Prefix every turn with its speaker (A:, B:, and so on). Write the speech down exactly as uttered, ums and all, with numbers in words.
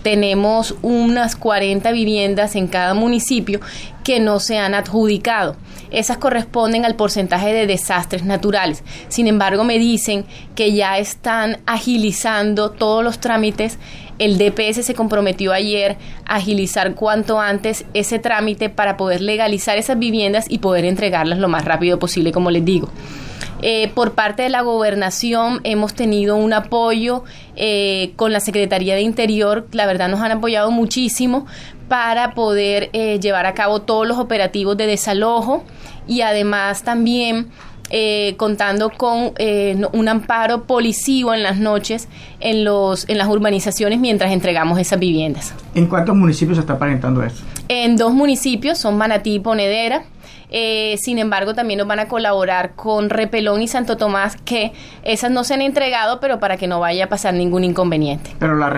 A: tenemos unas cuarenta viviendas en cada municipio que no se han adjudicado. Esas corresponden al porcentaje de desastres naturales. Sin embargo, me dicen que ya están agilizando todos los trámites. El D P S se comprometió ayer a agilizar cuanto antes ese trámite para poder legalizar esas viviendas y poder entregarlas lo más rápido posible, como les digo. Eh, por parte de la gobernación hemos tenido un apoyo eh, con la Secretaría de Interior. La verdad nos han apoyado muchísimo para poder eh, llevar a cabo todos los operativos de desalojo y además también eh, contando con eh, un amparo policivo en las noches en los en las urbanizaciones mientras entregamos esas viviendas.
B: ¿En cuántos municipios se está presentando esto?
A: En dos municipios, son Manatí y Ponedera. Eh, sin embargo, también nos van a colaborar con Repelón y Santo Tomás, que esas no se han entregado, pero para que no vaya a pasar ningún inconveniente.
B: Pero la